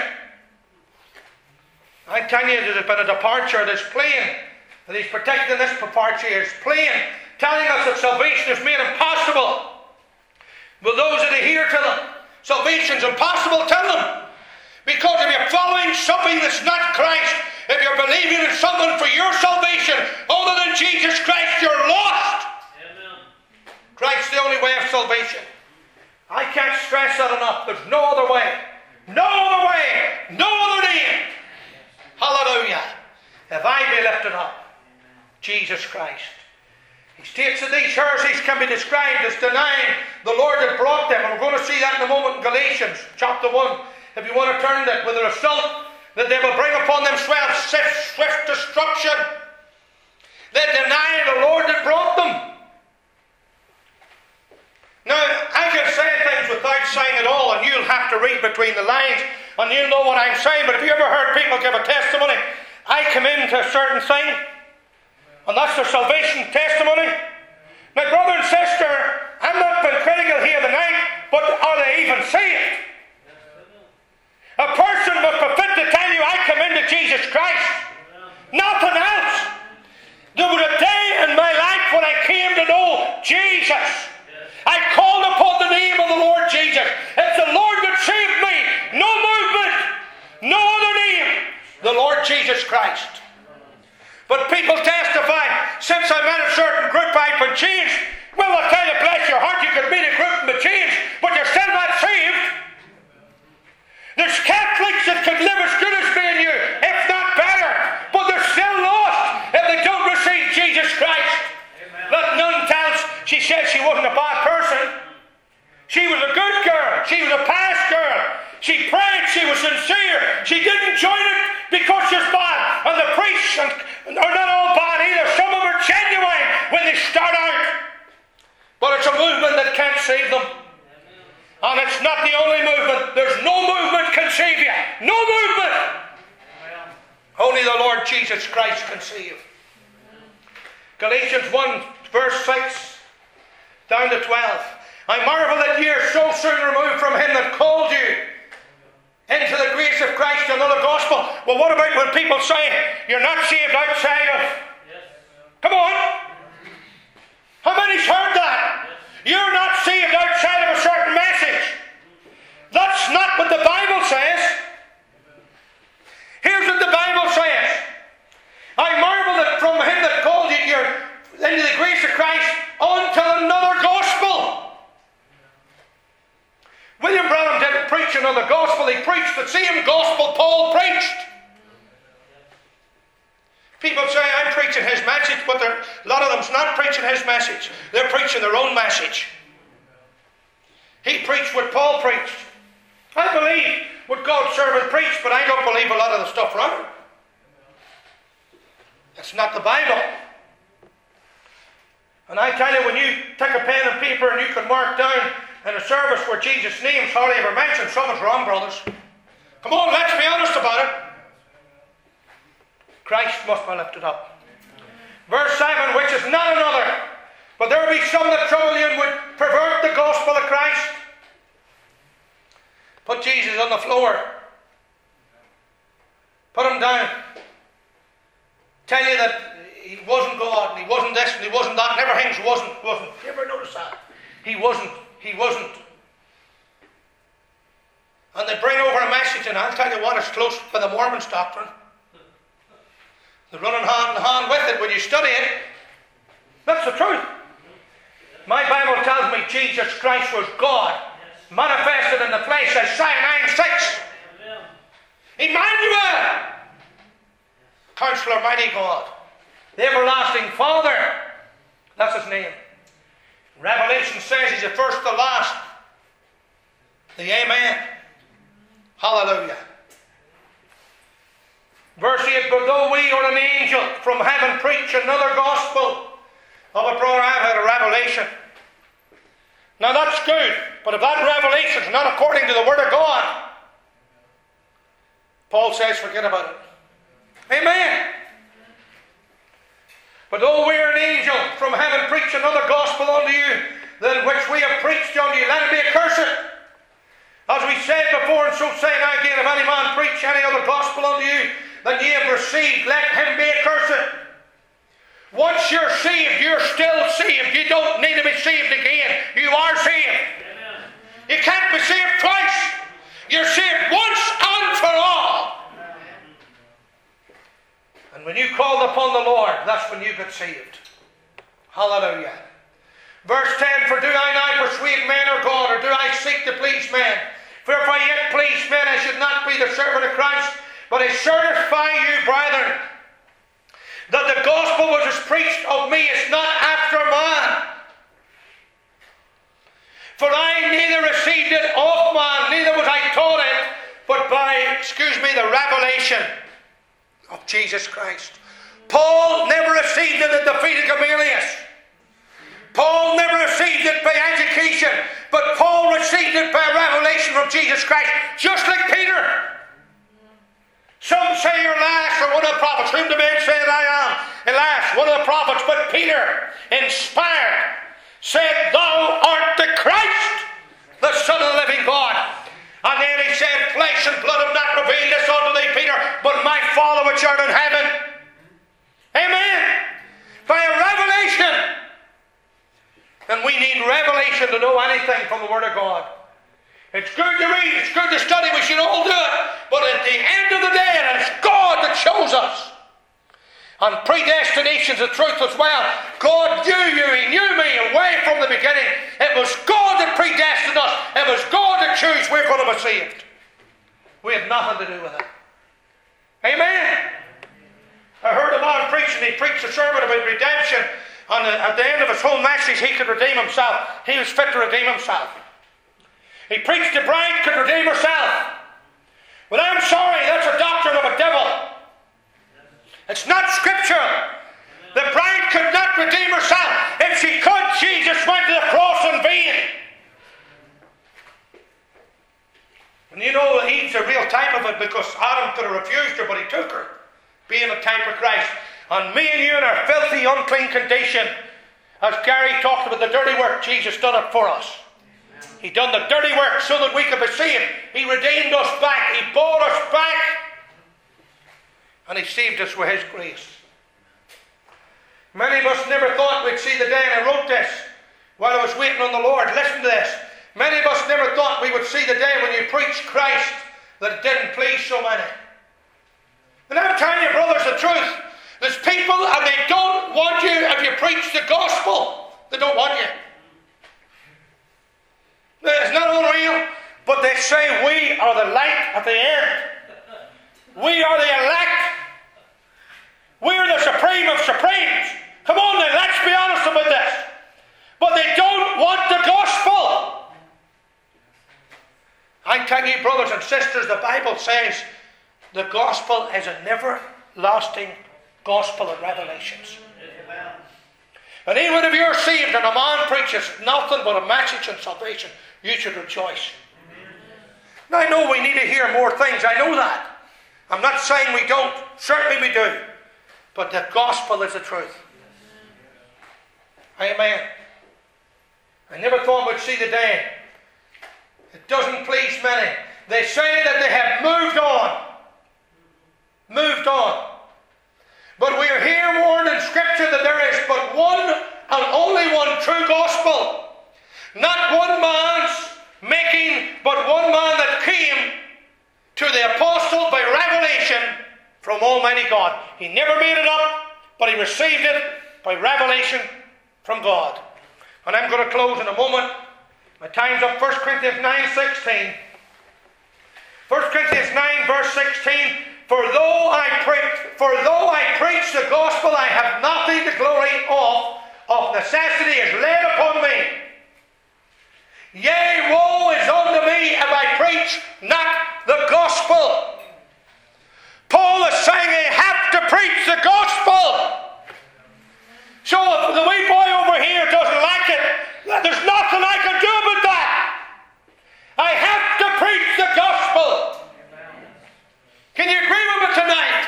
I tell you, there's been a departure. There's plain that he's protecting this departure. It's plain, telling us that salvation is made impossible. But those that adhere to them, salvation's impossible to them. Because if you're following something that's not Christ, if you're believing in something for your salvation other than Jesus Christ, you're lost. Amen. Christ's the only way of salvation. I can't stress that enough. There's no other way. No other way. No other name. Hallelujah. If I be lifted up, Jesus Christ. He states that these heresies can be described as denying the Lord that brought them. And we're going to see that in a moment in Galatians chapter 1. If you want to turn that, with the result that they will bring upon themselves swift destruction. They deny the Lord that brought them. Now, I can say things without saying it all, and you'll have to read between the lines, and you'll know what I'm saying. But have you ever heard people give a testimony? I come into a certain thing, and that's their salvation testimony. Now, brother and sister, I'm not being critical here tonight, but are they even saved? A person must be fit to tell you, I come into Jesus Christ. Nothing else. There was a day in my life when I came to know Jesus. I called upon the name of the Lord Jesus. It's the Lord that saved me. No movement. No other name. The Lord Jesus Christ. But people testify, since I met a certain group, I've been changed. Well, I'll tell you, bless your heart, you could meet a group and be changed, but you're still not saved. There's Catholics that could live as good as me and you, if not better, but they're still lost if they don't receive Jesus Christ. Amen. Let none tell us. She said she wasn't a bad person. She was a good girl. She was a pious girl. She prayed. She was sincere. She didn't join it because she's bad. And the priests are not all bad either. Some of them are genuine when they start out. But it's a movement that can't save them. And it's not the only movement. There's no movement can save you. No movement. Only the Lord Jesus Christ can save. Galatians 1 verse 6 down to 12. I marvel that ye are so soon removed from him that called you into the grace of Christ and another gospel. Well, what about when people say you're not saved outside of? Come on. How many's heard that? You're not saved outside of a certain message. That's not what the Bible says. Here's what the Bible says. I marvel that from him that called you into the grace of Christ unto another gospel. William Branham didn't preach another gospel. He preached the same gospel Paul preached. message. They're preaching their own message. He preached what Paul preached. I believe what God's servant preached, but I don't believe a lot of the stuff around it. It's not the Bible. And I tell you, when you take a pen and paper and you can mark down in a service where Jesus' name's hardly ever mentioned, something's wrong, brothers. Come on, let's be honest about it. Christ must be lifted up. Verse 7, which is not another, but there be some that trouble you and would pervert the gospel of Christ. Put Jesus on the floor. Put him down. Tell you that he wasn't God, and he wasn't this, and he wasn't that, and everything wasn't. You ever notice that? He wasn't. And they bring over a message, and I'll tell you what, it's close to the Mormon's doctrine. They're running hand in hand with it when you study it. That's the truth. My Bible tells me Jesus Christ was God, manifested in the flesh, Isaiah 9:6. Emmanuel, Counselor, Mighty God, the Everlasting Father. That's his name. Revelation says he's the first, the last, the Amen. Hallelujah. Verse 8, but though we or an angel from heaven preach another gospel of a brother, I've had a revelation. Now that's good, but if that revelation is not according to the Word of God, Paul says forget about it. Amen. But though we are an angel from heaven preach another gospel unto you than which we have preached unto you, let him be accursed. As we said before, and so say I again, if any man preach any other gospel unto you than ye have received, let him be accursed. Once you're saved, you're still saved. You don't need to be saved again. You are saved. Amen. You can't be saved twice. You're saved once and for all. And when you called upon the Lord, that's when you got saved. Hallelujah. Verse 10, for do I now persuade men or God, or do I seek to please men? For if I yet please men, I should not be the servant of Christ. But I certify you, brethren, that the gospel which is preached of me is not after man. For I neither received it of man, neither was I taught it, but by, the revelation of Jesus Christ. Paul never received it at the feet of Gamaliel. Paul never received it by education, but Paul received it by revelation from Jesus Christ, just like Peter. Some say you're Elias or one of the prophets. Whom do men say that I am? Elias, one of the prophets. But Peter, inspired, said, Thou art the Christ, the Son of the living God. And then he said, Flesh and blood have not revealed this unto thee, Peter, but my Father which art in heaven. Amen. By a revelation. And we need revelation to know anything from the Word of God. It's good to read, it's good to study, we should all do it. But at the end of the day, it's God that shows us. And predestination's the truth as well. God knew you, He knew me away from the beginning. It was God that predestined us. It was God that chose we're going to be saved. We had nothing to do with it. Amen. I heard a man preaching, he preached a sermon about redemption. And at the end of his whole message, he could redeem himself. He was fit to redeem himself. He preached the bride could redeem herself. But I'm sorry, that's a doctrine of a devil. It's not scriptural. The bride could not redeem herself. If she could, Jesus went to the cross in vain. And you know, Eve's a real type of it because Adam could have refused her, but he took her, being a type of Christ. And me and you in our filthy, unclean condition, as Gary talked about the dirty work, Jesus done it for us. He done the dirty work so that we could be saved. He redeemed us back. He bought us back. And He saved us with His grace. Many of us never thought we'd see the day, and I wrote this while I was waiting on the Lord. Listen to this. Many of us never thought we would see the day when you preached Christ that it didn't please so many. And I'm telling you, brothers, the truth. There's people and they don't want you if you preach the gospel. They don't want you. It's not unreal, but they say we are the light at the end. We are the elect. We are the supreme of supremes. Come on then, let's be honest about this. sisters, the Bible says the gospel is a never-lasting gospel of revelations. And even if you're saved and a man preaches nothing but a message of salvation, you should rejoice. Now, I know we need to hear more things. I know that. I'm not saying we don't. Certainly we do. But the gospel is the truth. Amen. I never thought we'd see the day. It doesn't please many. They say that they have moved on. Moved on. But we are here warned in Scripture that there is but one and only one true gospel. Not one man's making, but one man that came to the apostle by revelation from Almighty God. He never made it up, but he received it by revelation from God. And I'm going to close in a moment. My time's up. 1 Corinthians 9:16. 1 Corinthians 9 verse 16. For though I preach the gospel, I have nothing to glory of necessity is laid upon me. Yea, woe is unto me if I preach not the gospel. Paul is saying I have to preach the gospel. So if the wee boy over here doesn't like it, there's nothing I can do about that. I have to preach the gospel. Can you agree with me tonight?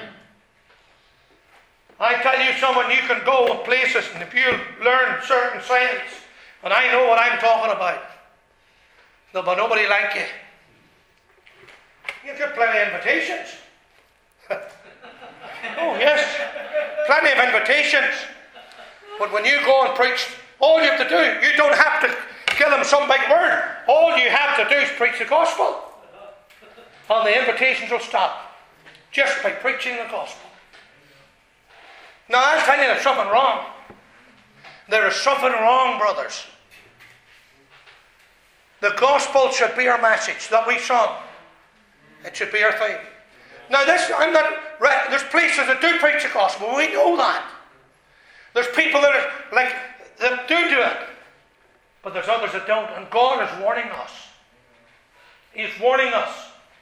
I tell you, someone, you can go places and if you learn certain sayings, and I know what I'm talking about, there'll be nobody like you. You get plenty of invitations. Oh yes, plenty of invitations. But when you go and preach, all you have to do, you don't have to give them some big word. All you have to do is preach the gospel. And the invitations will stop. Just by preaching the gospel. Now I'll tell you there's something wrong. There is something wrong, brothers. The gospel should be our message that we sung. It should be our theme. Now there's places that do preach the gospel. We know that. There's people that do it. But there's others that don't. And God is warning us. He's warning us.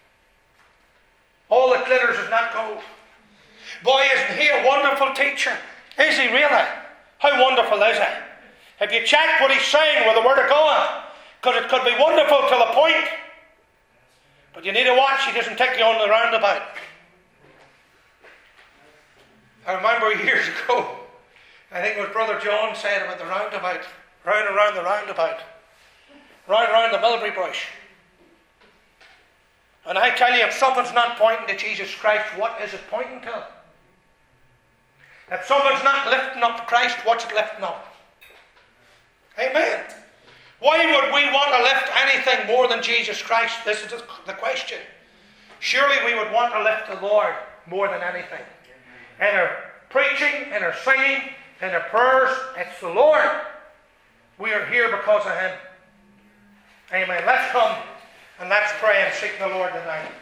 All that glitters is not gold. Boy, isn't he a wonderful teacher? Is he really? How wonderful is he? Have you checked what he's saying with the Word of God? Because it could be wonderful till a point. But you need to watch, he doesn't take you on the roundabout. I remember years ago, I think it was Brother John said about the roundabout. Round and round the roundabout. Round and round the mulberry bush. And I tell you, if something's not pointing to Jesus Christ, what is it pointing to? If something's not lifting up Christ, what's it lifting up? Amen. Why would we want to lift anything more than Jesus Christ? This is the question. Surely we would want to lift the Lord more than anything. In our preaching, in our singing, in our prayers, it's the Lord. We are here because of Him. Amen. Let's come and let's pray and seek the Lord tonight.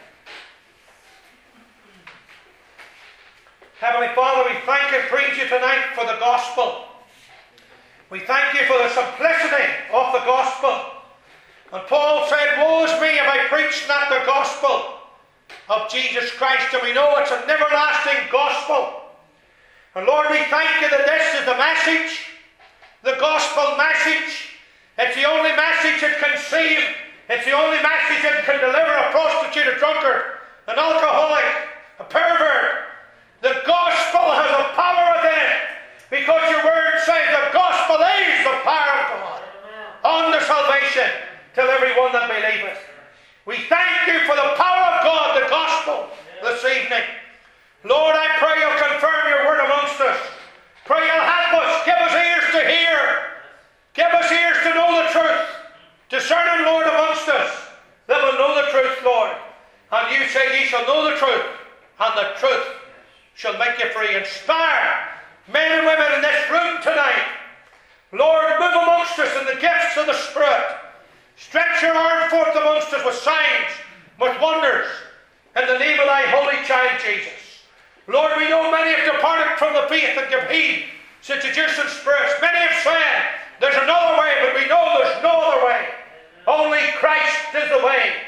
Heavenly Father, we thank and praise you tonight for the gospel. We thank you for the simplicity of the gospel. And Paul said, woe is me if I preach not the gospel of Jesus Christ. And we know it's an everlasting gospel. And Lord, we thank you that this is the message, the gospel message. It's the only message that can save. It's the only message that can deliver a prostitute, a drunkard, an alcoholic, a pervert. The gospel has a power within it, because your word says the gospel is the power of God unto salvation to everyone that believeth. We thank you for the power of God, the gospel, this evening. Lord, I pray you'll confirm your word amongst us. Pray you'll help us. Give us ears to hear. Give us ears to know the truth. Discerning, Lord, amongst us that will know the truth, Lord. And you say ye shall know the truth, and the truth shall make you free. Inspire men and women in this room tonight. Lord, move amongst us in the gifts of the Spirit. Stretch your arm forth amongst us with signs, with wonders, in the name of thy holy child Jesus. Lord, we know many have departed from the faith and give heed to seducing spirits. Many have said there's another way, but we know there's no other way. Only Christ is the way.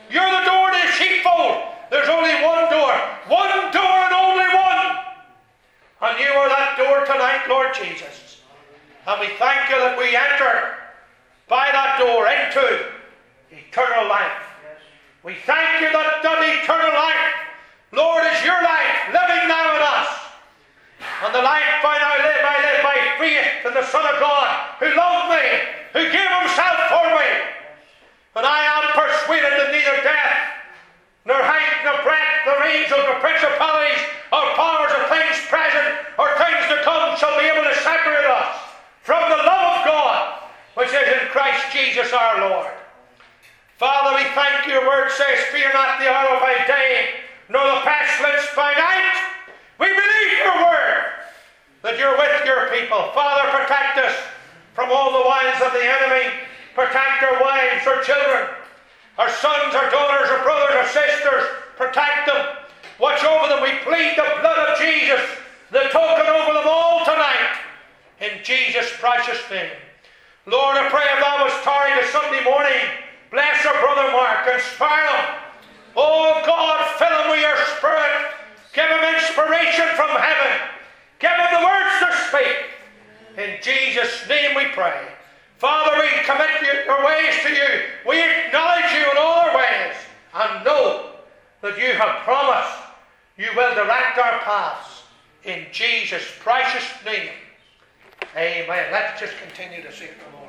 You're the door to the sheepfold. There's only one door and only one. And you are that door tonight, Lord Jesus. And we thank you that we enter by that door into eternal life. We thank you that eternal life, Lord, is your life living now in us. And the life I now live, I live by faith in the Son of God, who loved me, who gave himself for me. And I am persuaded that neither death, nor height, nor breadth, nor angels, nor principalities, or powers, or things present, or things to come shall be able to separate us from the love of God, which is in Christ Jesus our Lord. Father, we thank you. Your word says, fear not the arrow by day, nor the pestilence by night. We believe your word, that you're with your people. Father, protect us from all the wiles of the enemy. Protect our wives, our children, our sons, our daughters, our brothers, our sisters. Protect them. Watch over them. We plead the blood of Jesus, the token over them all tonight. In Jesus' precious name. Lord, I pray if thou was tired this Sunday morning, bless our brother Mark, inspire him. Oh God, fill him with your Spirit. Give him inspiration from heaven. Give him the words to speak. In Jesus' name we pray. Father, we commit your ways to you. We acknowledge you in all our ways and know that you have promised you will direct our paths. In Jesus' precious name. Amen. Let's just continue to sing for a moment.